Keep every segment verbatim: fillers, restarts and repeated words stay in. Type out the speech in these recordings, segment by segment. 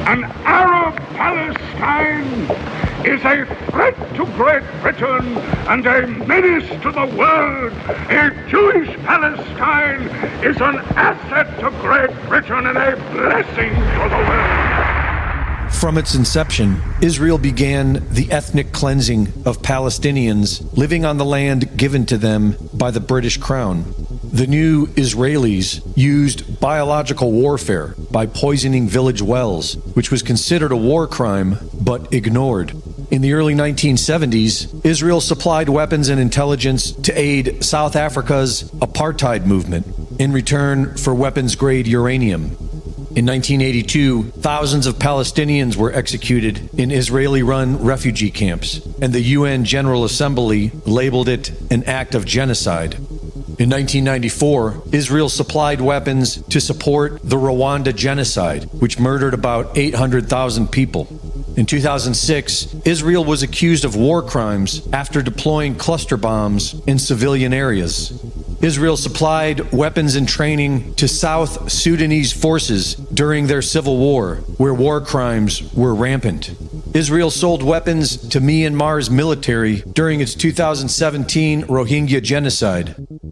An Arab Palestine is a threat to Great Britain and a menace to the world. A Jewish Palestine is an asset to Great Britain and a blessing to the world. From its inception, Israel began the ethnic cleansing of Palestinians living on the land given to them by the British Crown. The new Israelis used biological warfare by poisoning village wells, which was considered a war crime but ignored. In the early nineteen seventies, Israel supplied weapons and intelligence to aid South Africa's apartheid movement in return for weapons-grade uranium. In nineteen eighty-two, thousands of Palestinians were executed in Israeli-run refugee camps, and the U N General Assembly labeled it an act of genocide. In nineteen ninety-four, Israel supplied weapons to support the Rwanda genocide, which murdered about eight hundred thousand people. In two thousand six, Israel was accused of war crimes after deploying cluster bombs in civilian areas. Israel supplied weapons and training to South Sudanese forces during their civil war, where war crimes were rampant. Israel sold weapons to Myanmar's military during its two thousand seventeen Rohingya genocide.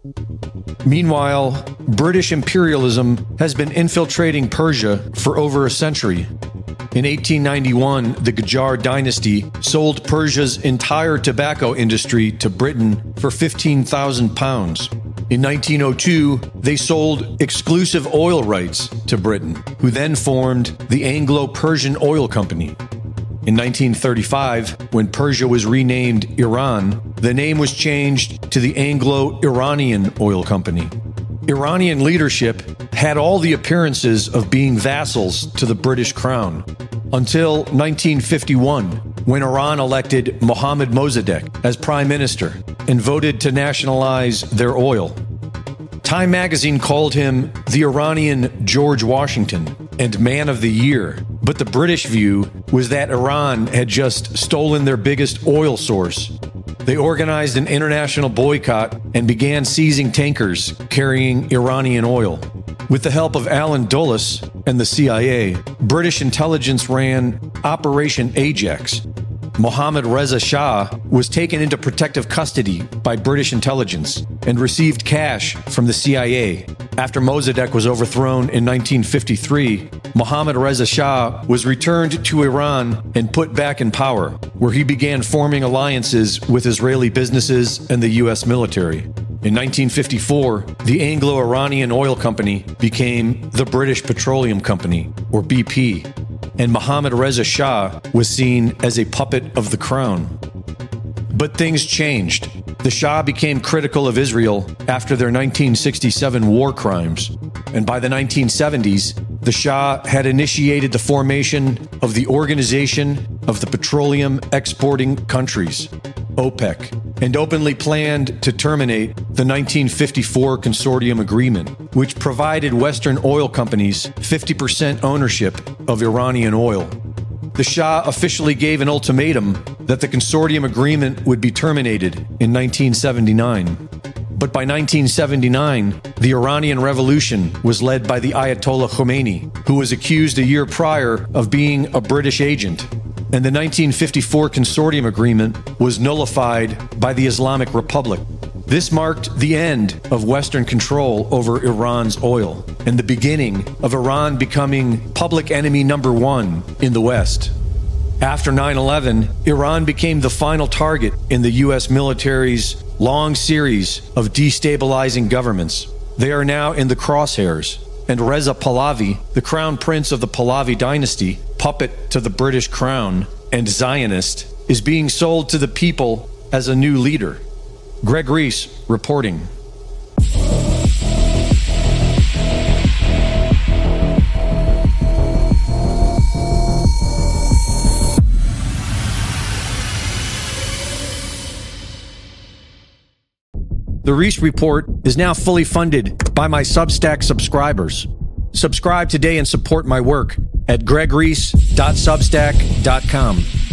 Meanwhile, British imperialism has been infiltrating Persia for over a century. In eighteen ninety-one, the Qajar dynasty sold Persia's entire tobacco industry to Britain for fifteen thousand pounds. In nineteen oh two, they sold exclusive oil rights to Britain, who then formed the Anglo-Persian Oil Company. In nineteen thirty-five, when Persia was renamed Iran, the name was changed to the Anglo-Iranian Oil Company. Iranian leadership had all the appearances of being vassals to the British Crown, until nineteen fifty-one, when Iran elected Mohammad Mossadegh as prime minister and voted to nationalize their oil. Time magazine called him the Iranian George Washington and Man of the Year, but the British view was that Iran had just stolen their biggest oil source. They organized an international boycott and began seizing tankers carrying Iranian oil. With the help of Alan Dulles and the C I A, British intelligence ran Operation Ajax. Mohammad Reza Shah was taken into protective custody by British intelligence and received cash from the C I A. After Mossadegh was overthrown in nineteen fifty-three, Mohammad Reza Shah was returned to Iran and put back in power, where he began forming alliances with Israeli businesses and the U S military. In nineteen fifty-four, the Anglo-Iranian Oil Company became the British Petroleum Company, or B P, and Mohammad Reza Shah was seen as a puppet of the crown. But things changed. The Shah became critical of Israel after their nineteen sixty-seven war crimes, and by the nineteen seventies, the Shah had initiated the formation of the Organization of the Petroleum Exporting Countries, OPEC, and openly planned to terminate the nineteen fifty-four Consortium Agreement, which provided Western oil companies fifty percent ownership of Iranian oil. The Shah officially gave an ultimatum that the Consortium Agreement would be terminated in nineteen seventy-nine. But by nineteen seventy-nine, the Iranian Revolution was led by the Ayatollah Khomeini, who was accused a year prior of being a British agent, and the nineteen fifty-four Consortium Agreement was nullified by the Islamic Republic. This marked the end of Western control over Iran's oil and the beginning of Iran becoming public enemy number one in the West. After nine eleven, Iran became the final target in the U S military's long series of destabilizing governments. They are now in the crosshairs, and Reza Pahlavi, the crown prince of the Pahlavi dynasty, puppet to the British crown and Zionist, is being sold to the people as a new leader. Greg Reese reporting. The Reese Report is now fully funded by my Substack subscribers. Subscribe today and support my work at greg reese dot substack dot com.